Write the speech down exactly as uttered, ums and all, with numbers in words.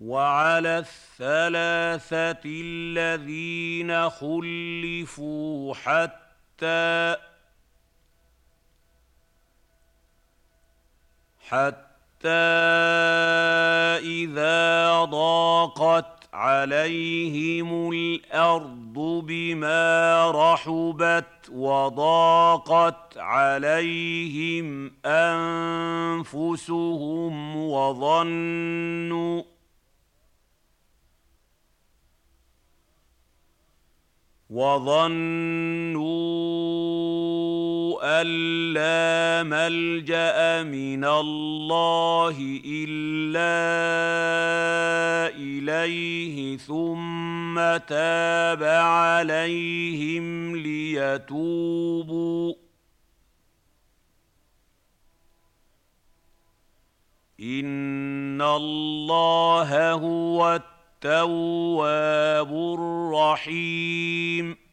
وعلى الثلاثة الذين خلفوا حتى حتى إذا ضاقت عليهم الأرض بما رحبت وضاقت عليهم أنفسهم وظنوا وظنوا أن لا ملجأ من الله إلا إليه ثم تاب عليهم ليتوبوا إن الله هو التواب الرحيم